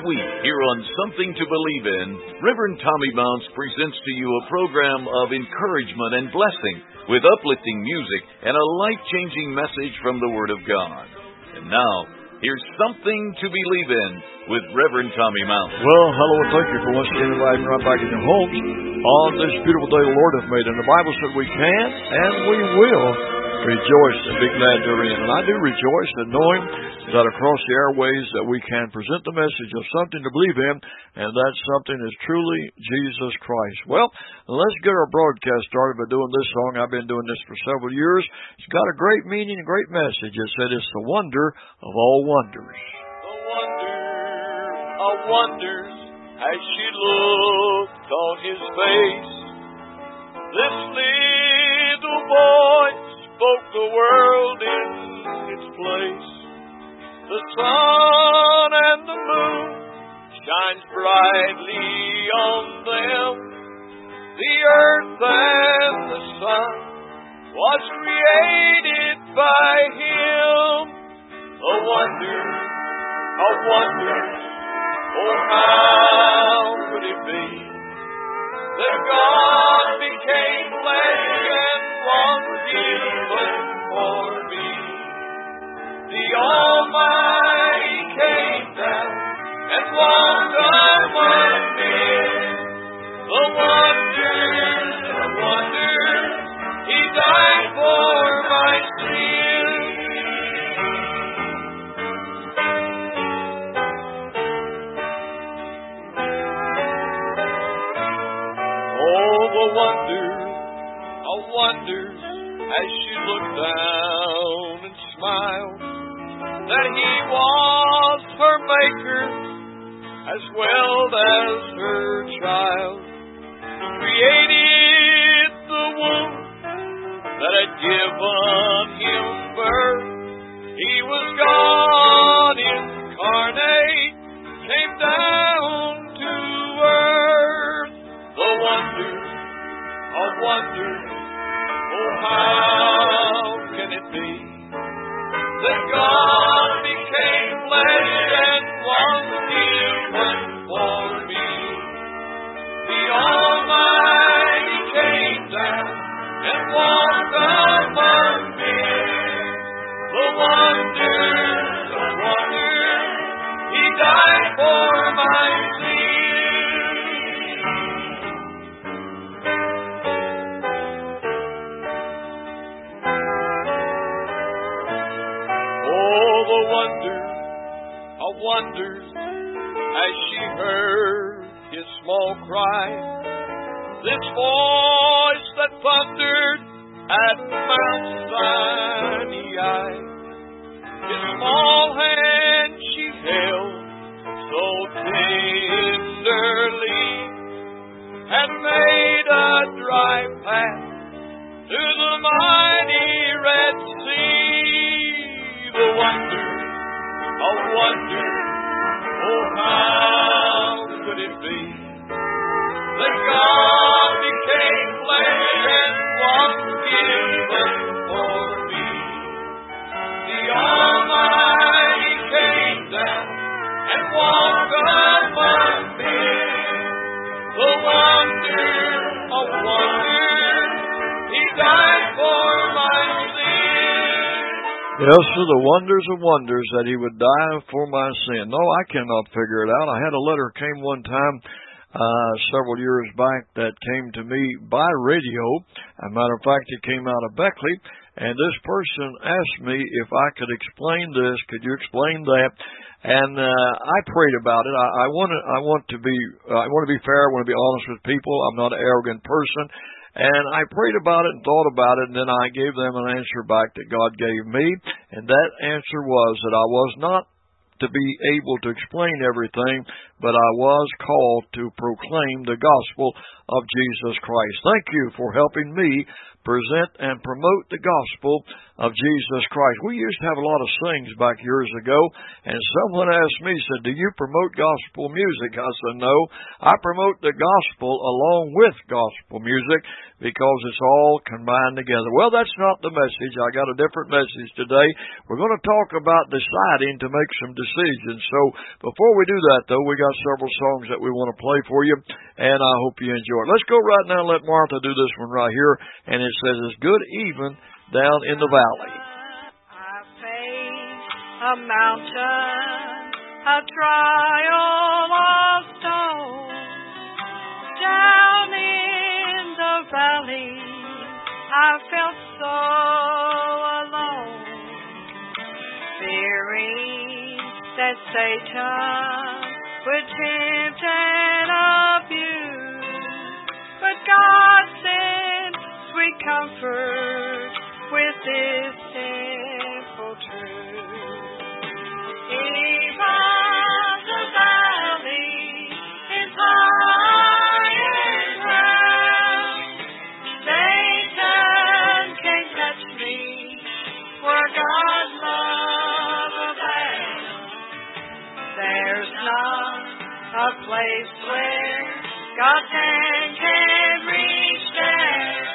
week, here on Something to Believe In, Reverend Tommy Mounts presents to you a program of encouragement and blessing with uplifting music and a life-changing message from the Word of God. And now, here's Something to Believe In with Reverend Tommy Mounts. Well, hello and thank you for once again inviting right back in your homes on this beautiful day the Lord hath made. And the Bible said we can and we will rejoice and be glad therein. And I do rejoice in knowing that across the airways that we can present the message of something to believe in, and that something is truly Jesus Christ. Well, let's get our broadcast started by doing this song. I've been doing this for several years. It's got a great meaning, a great message. It said it's the wonder of all wonders. The wonder of wonders as she looked on his face. This little voice spoke the world in its place. The sun and the moon shines brightly on them. The earth and the sun was created by him. A wonder of wonders, oh how could it be that God became flesh and was given for me? The Almighty came down and walked among men. The wonders of wonders, he died for my sins. Oh, the wonders of wonders as she looked down and smiled, that he was her maker as well as her child. Created the womb that had given him birth. He was God incarnate, came down to earth. The wonders of wonders, oh how can it be that God became flesh and was given for me? The Almighty came down and walked among men. The wonders of wonders, he died for my sins. Oh, the wonders of wonders as she heard his small cry. This voice that thundered at Mount Sinai. His small hand she held so tenderly, and made a dry path to the mighty Red Sea. The wonders of wonders, oh how could it be that God became flesh and was given for me? The Almighty came down and walked among men. The wonder of wonders, he died for my sins. Yes, for the wonders of wonders that he would die for my sin. No, I cannot figure it out. I had a letter came one time several years back that came to me by radio. As a matter of fact, it came out of Beckley, and this person asked me if I could explain this. Could you explain that? And I prayed about it. I want to be fair. I want to be honest with people. I'm not an arrogant person. And I prayed about it and thought about it, and then I gave them an answer back that God gave me. And that answer was that I was not to be able to explain everything, but I was called to proclaim the gospel of Jesus Christ. Thank you for helping me present and promote the gospel of Jesus Christ. We used to have a lot of sings back years ago, and someone asked me, said, do you promote gospel music? I said, no, I promote the gospel along with gospel music because it's all combined together. Well, that's not the message. I got a different message today. We're going to talk about deciding to make some decisions. So before we do that, though, we got several songs that we want to play for you, and I hope you enjoy it. Let's go right now and let Martha do this one right here, and it says it's good even down in the valley. I faced a mountain, a trial of stone. Down in the valley, I felt so alone, fearing that Satan would tempt and abuse. But God sent sweet comfort with this simple truth. Even the valley is higher ground. Satan can't touch me where God's love abounds. There's not a place where God's hand can reach down.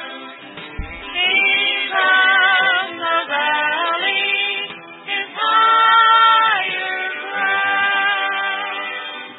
Even the valley is higher ground.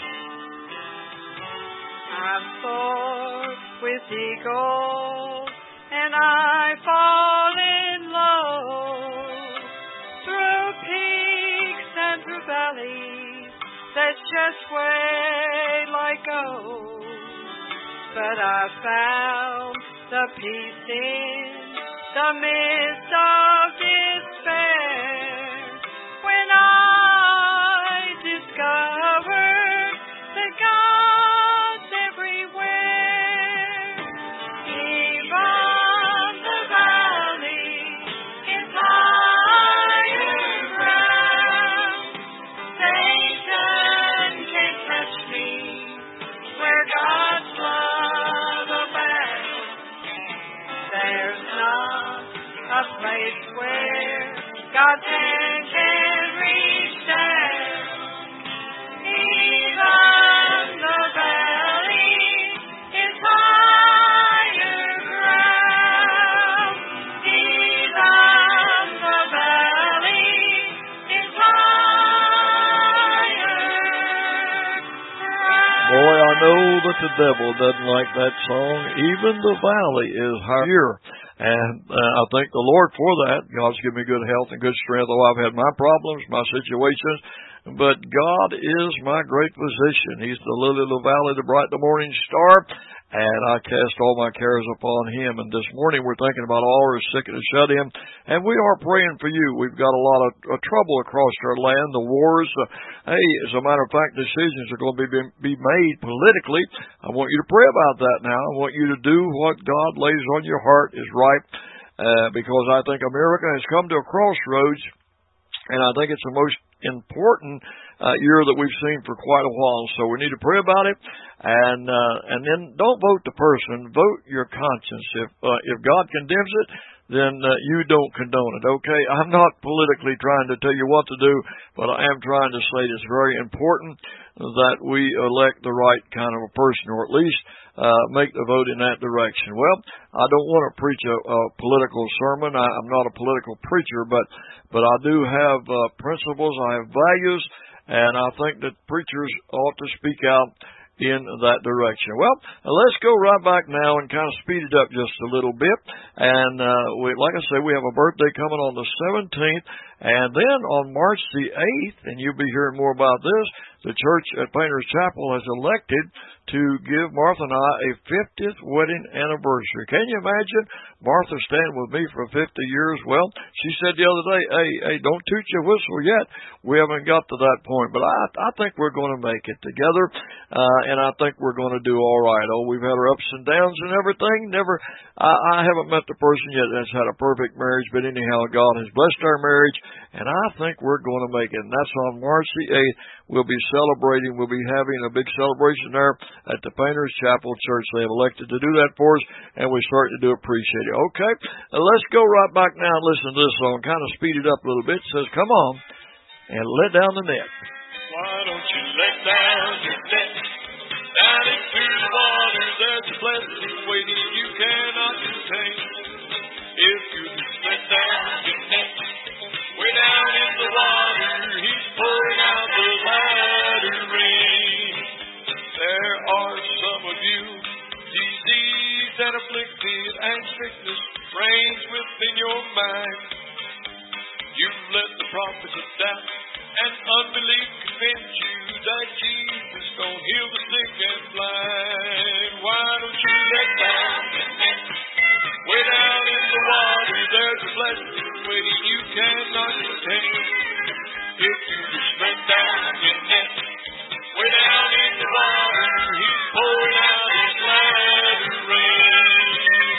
I'm soared with eagles, and I fall in low through peaks and through valleys. That's just where I go. But I found the peace in the midst of despair when I discovered that God's everywhere. Even the valley is higher ground. Satan can't touch me where God's love abounds. There's not a place where God's hand can reach down. Even the valley is higher ground. Even the valley is higher ground. Boy, I know that the devil doesn't like that song. Even the valley is higher. And I thank the Lord for that. God's given me good health and good strength. Oh, I've had my problems, my situations, but God is my great physician. He's the lily of the valley, the bright the morning star, and I cast all my cares upon Him. And this morning we're thinking about all who are sick and shut in, and we are praying for you. We've got a lot of trouble across our land, the wars. Hey, as a matter of fact, decisions are going to be made politically. I want you to pray about that now. I want you to do what God lays on your heart is right, because I think America has come to a crossroads, and I think it's the most important year that we've seen for quite a while. So we need to pray about it, and then don't vote the person, vote your conscience. If God condemns it, then you don't condone it, okay? I'm not politically trying to tell you what to do, but I am trying to say it's very important that we elect the right kind of a person, or at least make the vote in that direction. Well, I don't want to preach a political sermon. I'm not a political preacher, but I do have principles. I have values, and I think that preachers ought to speak out in that direction. Well, let's go right back now and kind of speed it up just a little bit. And like I say, we have a birthday coming on the 17th, and then on March the 8th, and you'll be hearing more about this, the church at Painter's Chapel has elected to give Martha and I a 50th wedding anniversary. Can you imagine Martha staying with me for 50 years? Well, she said the other day, hey, don't toot your whistle yet. We haven't got to that point, but I think we're going to make it together, and I think we're going to do all right. Oh, we've had our ups and downs and everything. I haven't met the person yet that's had a perfect marriage, but anyhow, God has blessed our marriage, and I think we're going to make it. And that's on March the 8th. We'll be celebrating. We'll be having a big celebration there at the Painters Chapel Church. They have elected to do that for us, and we certainly do appreciate it. Okay, let's go right back now and listen to this song. Kind of speed it up a little bit. It says, come on and let down the net. Why don't you let down your net? Down into the water, there's a blessing waiting you cannot contain. If you just let down your net, way down in the water, He's pouring out the latter rain. There are some of you, diseased and afflicted, and sickness reigns within your mind. You've let the prophets of doubt and unbelief convince you that Jesus don't heal the sick and blind. Why don't you let down your net? Way down in the water, there's a blessing waiting you cannot contain. If you just let down your net, way down in the water, He's pouring out His latter rain.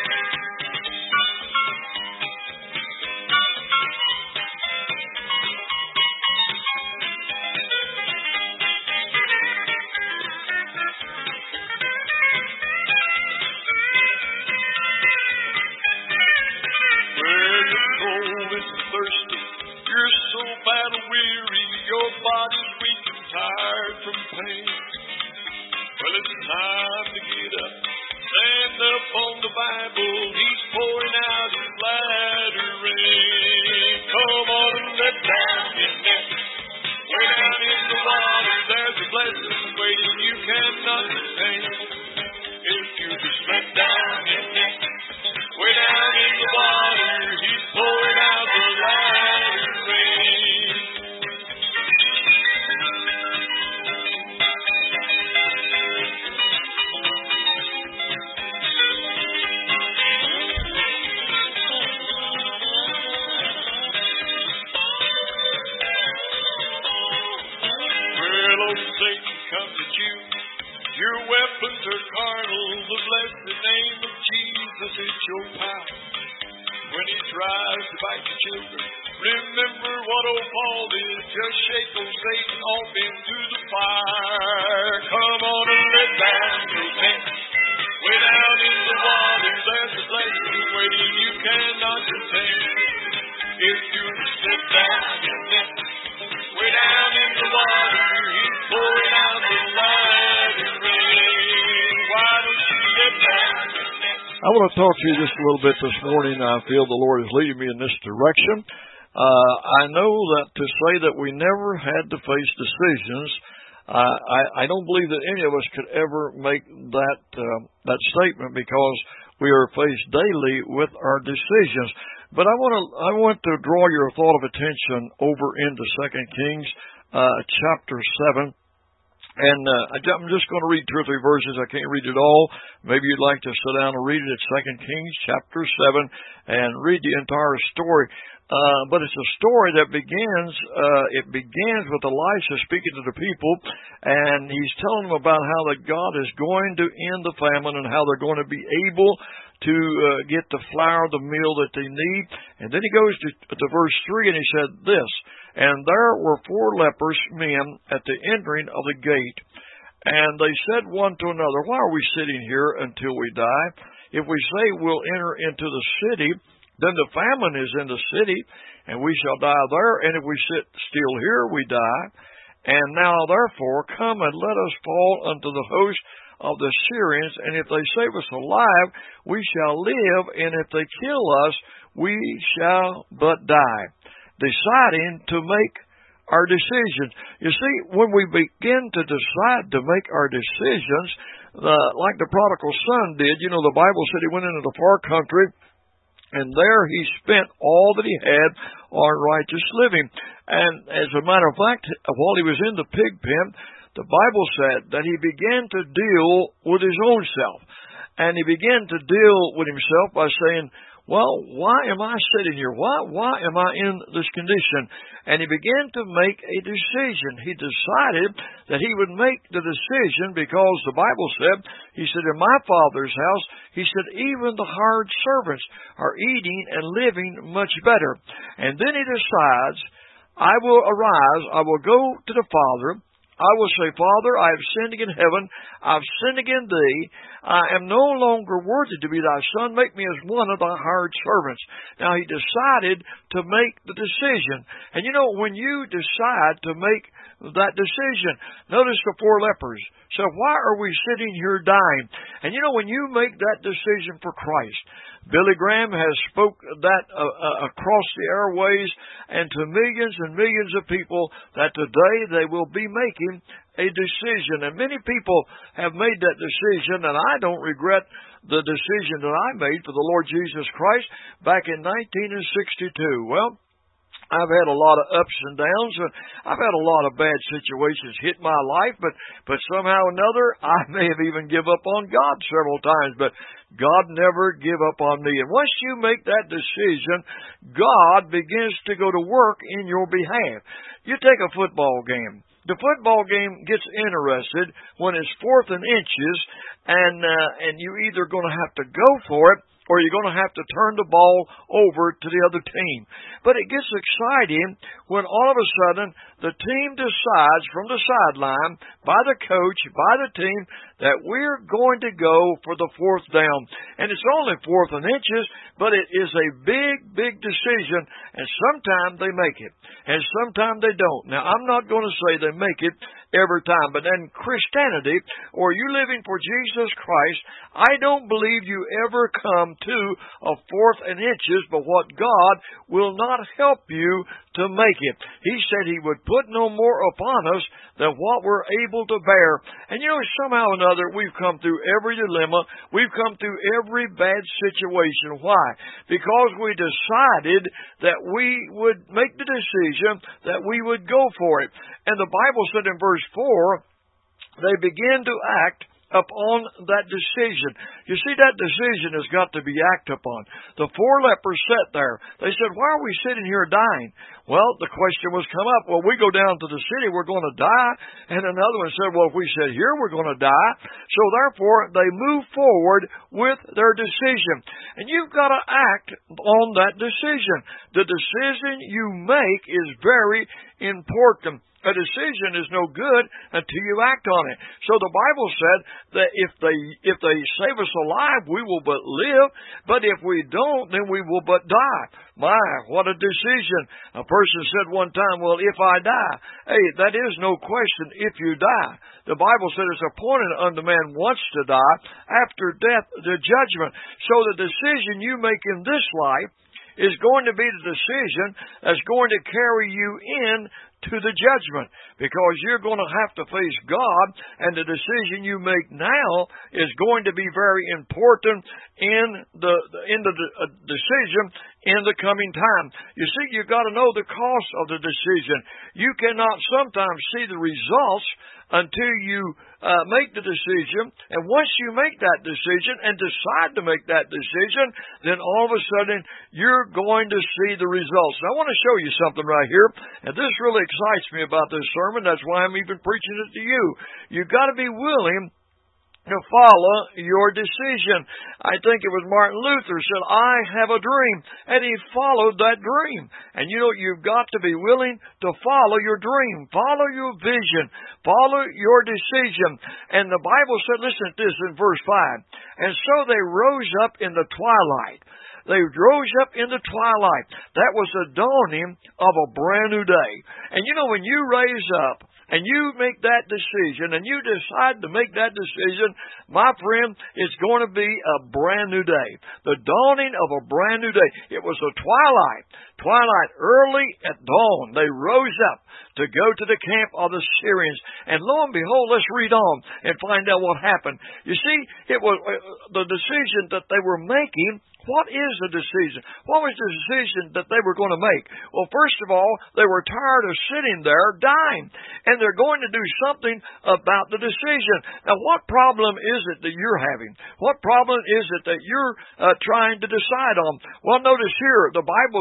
Where your soul is thirsty, you're so battle weary, your body's weak and tired from pain. Well, it's time to get up, stand up on the Bible, He's pouring out His latter rain. Come on and let down your net, way down in the water, there's a blessing waiting you cannot contain. If you just let down your net, way down in the water, He's pouring out the latter rain. Well, oh, Satan comes at you. Your weapons are carnal. The blessed name of Jesus is your power. When he tries to bite your children, remember what old Paul did. Just shake old Satan off into the fire. Come on and let down your net. Way down in the water, there's a blessing waiting you cannot contain. If you let down your net, way down in the water, He's pouring out the latter rain. Why don't you let down your net? I want to talk to you just a little bit this morning. I feel the Lord is leading me in this direction. I know that to say that we never had to face decisions, I don't believe that any of us could ever make that statement, because we are faced daily with our decisions. But I want to draw your thought of attention over into 2 Kings chapter 7. And I'm just going to read 2 or 3 verses. I can't read it all. Maybe you'd like to sit down and read it. It's 2 Kings chapter 7 and read the entire story. But it's a story that begins with Elisha speaking to the people, and he's telling them about how that God is going to end the famine and how they're going to be able to get the flour, the meal that they need. And then he goes to verse 3, and he said this, and there were 4 leprous men at the entering of the gate, and they said one to another, why are we sitting here until we die? If we say we'll enter into the city, then the famine is in the city, and we shall die there. And if we sit still here, we die. And now, therefore, come and let us fall unto the host of the Syrians. And if they save us alive, we shall live. And if they kill us, we shall but die. Deciding to make our decisions. You see, when we begin to decide to make our decisions, like the prodigal son did, the Bible said he went into the far country, and there he spent all that he had on righteous living. And as a matter of fact, while he was in the pig pen, the Bible said that he began to deal with his own self. And he began to deal with himself by saying, well, why am I sitting here? Why am I in this condition? And he began to make a decision. He decided that he would make the decision because the Bible said, he said, in my Father's house, he said, even the hired servants are eating and living much better. And then he decides, I will arise, I will go to the Father, I will say, Father, I have sinned against heaven. I've sinned against thee. I am no longer worthy to be thy son. Make me as one of thy hired servants. Now, he decided to make the decision. And you know, when you decide to make that decision, notice the 4 lepers. So why are we sitting here dying? And you know, when you make that decision for Christ, Billy Graham has spoke that across the airways and to millions and millions of people that today they will be making a decision. And many people have made that decision, and I don't regret the decision that I made for the Lord Jesus Christ back in 1962. Well, I've had a lot of ups and downs, and I've had a lot of bad situations hit my life, but somehow or another, I may have even give up on God several times, but God never give up on me. And once you make that decision, God begins to go to work in your behalf. You take a football game. The football game gets interested when it's 4th and inches, and you're either going to have to go for it, or you're going to have to turn the ball over to the other team. But it gets exciting when all of a sudden the team decides from the sideline, by the coach, by the team, that we're going to go for the 4th down. And it's only 4th and inches, but it is a big, big decision, and sometimes they make it, and sometimes they don't. Now, I'm not going to say they make it every time, but in Christianity, or you living for Jesus Christ, I don't believe you ever come to a 4th and inches, but what God will not help you to make it. He said He would put no more upon us than what we're able to bear. And you know, somehow or another, we've come through every dilemma. We've come through every bad situation. Why? Because we decided that we would make the decision that we would go for it. And the Bible said in verse 4, they began to act upon that decision. You see, that decision has got to be acted upon. The 4 lepers sat there. They said, why are we sitting here dying? Well, the question was come up, well, we go down to the city, we're going to die. And another one said, well, if we sit here, we're going to die. So therefore, they move forward with their decision. And you've got to act on that decision. The decision you make is very important. A decision is no good until you act on it. So the Bible said that if they save us alive, we will but live. But if we don't, then we will but die. My, what a decision. A person said one time, well, if I die. Hey, that is no question if you die. The Bible said it's appointed unto man once to die, after death the judgment. So the decision you make in this life is going to be the decision that's going to carry you in to the judgment, because you're going to have to face God, and the decision you make now is going to be very important in the decision in the coming time. You see, you've got to know the cost of the decision. You cannot sometimes see the results until you make the decision, and once you make that decision and decide to make that decision, then all of a sudden you're going to see the results. And I want to show you something right here, and this really excites me about this sermon. That's why I'm even preaching it to you. You've got to be willing to follow your decision. I think it was Martin Luther said, I have a dream, and he followed that dream. And you know, you've got to be willing to follow your dream, follow your vision, follow your decision. And the Bible said, listen to this in verse 5, and so they rose up in the twilight. They rose up in the twilight. That was the dawning of a brand new day. And you know, when you raise up and you make that decision and you decide to make that decision, my friend, it's going to be a brand new day. The dawning of a brand new day. It was the twilight. Twilight, early at dawn, they rose up to go to the camp of the Syrians. And lo and behold, let's read on and find out what happened. You see, it was the decision that they were making. What is the decision? What was the decision that they were going to make? Well, first of all, they were tired of sitting there dying, and they're going to do something about the decision. Now, what problem is it that you're having? What problem is it that you're trying to decide on? Well, notice here, the Bible said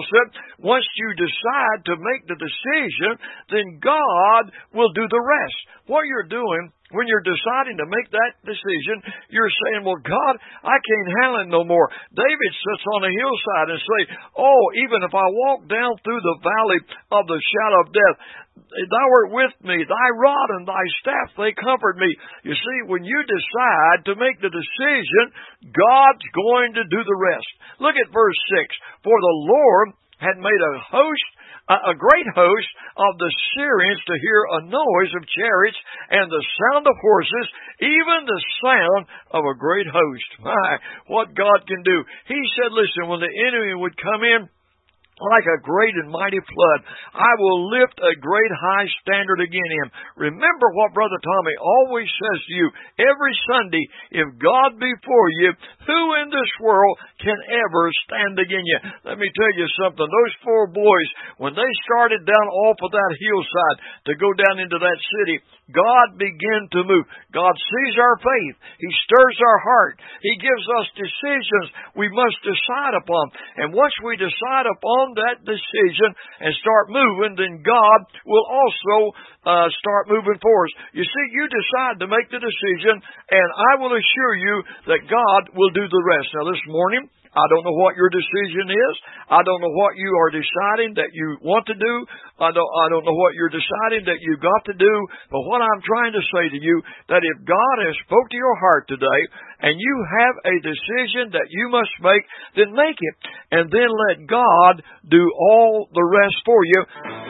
once you decide to make the decision, then God will do the rest. What you're doing when you're deciding to make that decision, you're saying, well, God, I can't handle it no more. David sits on a hillside and say, oh, even if I walk down through the valley of the shadow of death, thou art with me, thy rod and thy staff, they comfort me. You see, when you decide to make the decision, God's going to do the rest. Look at verse 6. For the Lord had made a great host of the Syrians to hear a noise of chariots and the sound of horses, even the sound of a great host. My, what God can do. He said, listen, when the enemy would come in like a great and mighty flood, I will lift a great high standard against him. Remember what Brother Tommy always says to you every Sunday, if God be for you, who in this world can ever stand against you? Let me tell you something. Those 4 boys, when they started down off of that hillside to go down into that city, God began to move. God sees our faith. He stirs our heart. He gives us decisions we must decide upon. And once we decide upon that decision and start moving, then God will also start moving for us. You see, you decide to make the decision, and I will assure you that God will do the rest. Now, this morning, I don't know what your decision is. I don't know what you are deciding that you want to do. I don't know what you're deciding that you've got to do. But what I'm trying to say to you, that if God has spoke to your heart today, and you have a decision that you must make, then make it. And then let God do all the rest for you.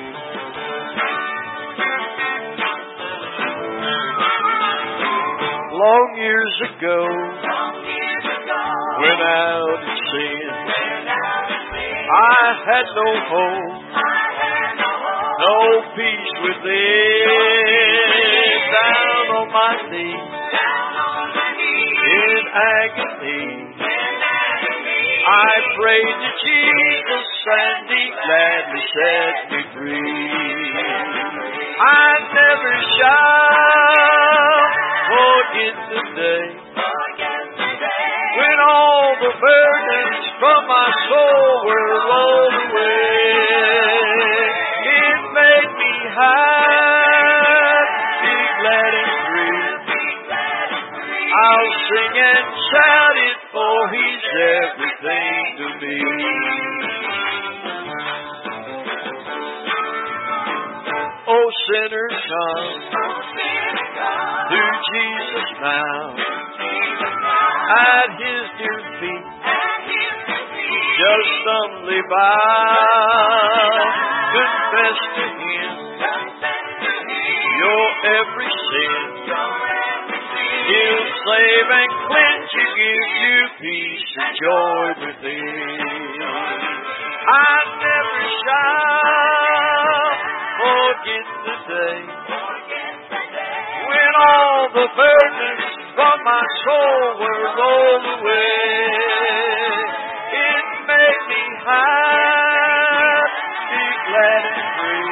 Long years ago, when out in sin, I had no hope, no peace within. Down on my knees, in agony, I prayed to Jesus and He gladly set me free. I never shall forget the day when all the burdens from my soul were rolled away. It made me happy, glad and free. I'll sing and shout it, for He's everything to me. Oh, sinners, come to Jesus now. At His dear feet, just humbly bow, confess to Him your every sin. He'll save and cleanse you, give you peace and joy within. I never shall forget the day when all the burdens from my soul were rolled away. It made me happy, glad and free.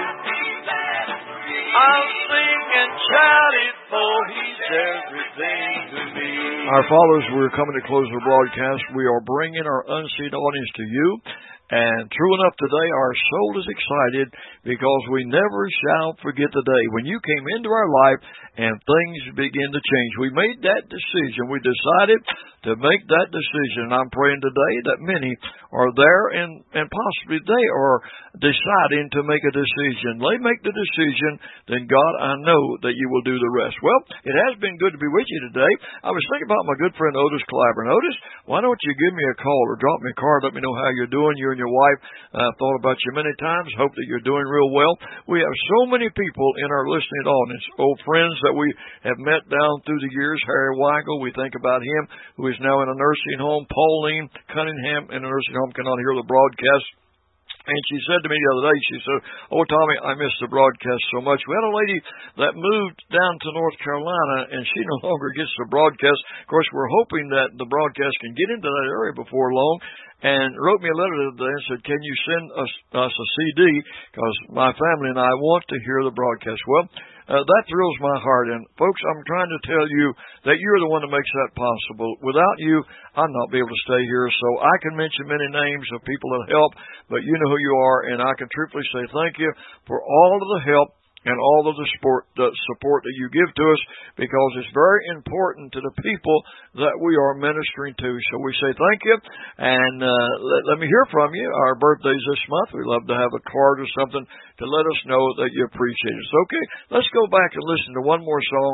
I'll sing and shout it, for He's everything to me. Our fathers, we're coming to close the broadcast. We are bringing our unseen audience to you. And true enough, today our soul is excited because we never shall forget the day when you came into our life and things began to change. We made that decision. We decided to make that decision. And I'm praying today that many are there and possibly they are deciding to make a decision. They make the decision, then God, I know that you will do the rest. Well, it has been good to be with you today. I was thinking about my good friend Otis Claiborne. Otis, why don't you give me a call or drop me a card, let me know how you're doing, you and your wife. I've thought about you many times. Hope that you're doing real well. We have so many people in our listening audience, old friends that we have met down through the years. Harry Weigel, we think about him, who is now in a nursing home. Pauline Cunningham in a nursing home cannot hear the broadcast. And she said to me the other day, she said, oh, Tommy, I miss the broadcast so much. We had a lady that moved down to North Carolina, and she no longer gets the broadcast. Of course, we're hoping that the broadcast can get into that area before long. and wrote me a letter today and said, can you send us a CD, because my family and I want to hear the broadcast. Well, that thrills my heart. And, folks, I'm trying to tell you that you're the one that makes that possible. Without you, I'd not be able to stay here. So I can mention many names of people that help, but you know who you are, and I can truthfully say thank you for all of the help and all of the support that you give to us, because it's very important to the people that we are ministering to. So we say thank you, and let me hear from you. Our birthday's this month. We'd love to have a card or something to let us know that you appreciate us. Okay, let's go back and listen to one more song.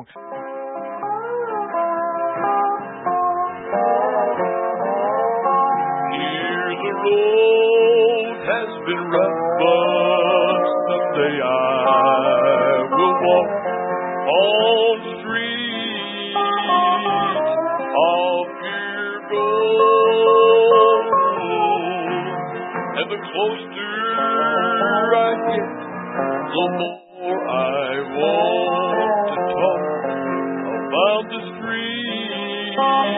Here the road has been rough, but someday I will walk on the streets of pure gold. And the closer I get, the more I want to talk about the streets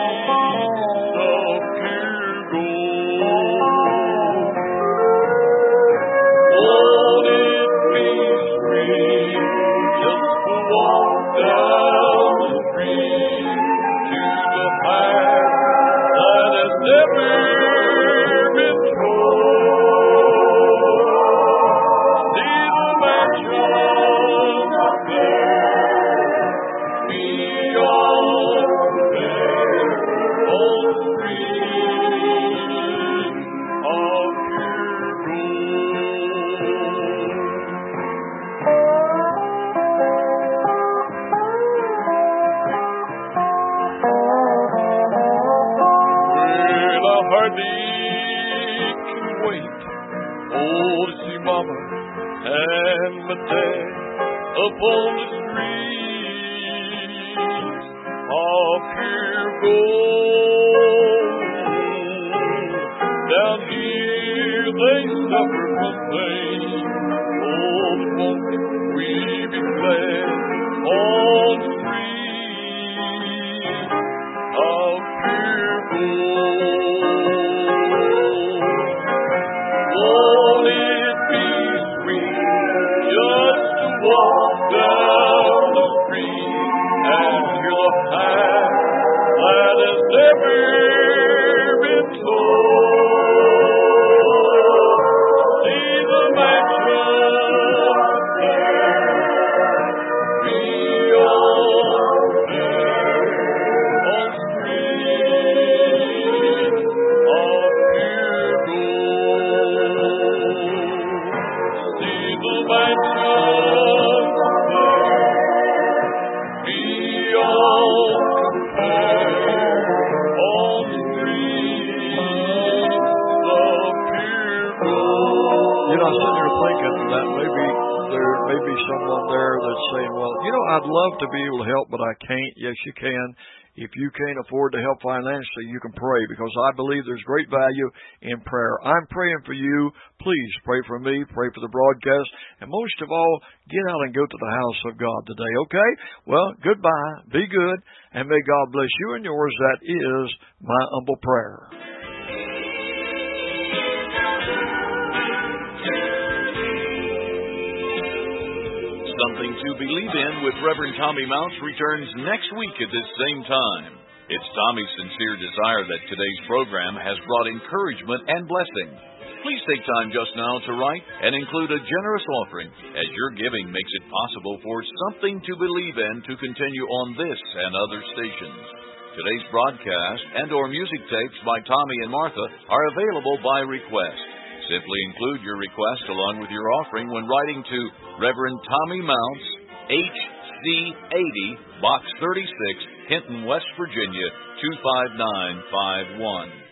of pure gold. Won't it be sweet just to walk down the street to the path that has never been trod? See the mansions up there beyond compare on the streets of pure gold. Well, I hardly can wait, oh, to see Mama and my Dad upon the streets of pure gold. Down here they suffer from pain, oh, but won't we be glad on the streets of pure gold? Won't it be sweet just to walk down the street and hear the path that has never been told? See the mansions there beyond compare on streets of pure gold. See the mansions there beyond compare on streets of pure gold. You know, I'm sitting here thinking that maybe there may be someone there that's saying, well, you know, I'd love to be able to help, but I can't. Yes, you can. If you can't afford to help financially, you can pray, because I believe there's great value in prayer. I'm praying for you. Please pray for me. Pray for the broadcast. And most of all, get out and go to the house of God today, okay? Well, goodbye. Be good. And may God bless you and yours. That is my humble prayer. Something to Believe In with Reverend Tommy Mounts returns next week at this same time. It's Tommy's sincere desire that today's program has brought encouragement and blessing. Please take time just now to write and include a generous offering, as your giving makes it possible for Something to Believe In to continue on this and other stations. Today's broadcast and or music tapes by Tommy and Martha are available by request. Simply include your request along with your offering when writing to Reverend Tommy Mounts, HC 80, Box 36, Hinton, West Virginia, 25951.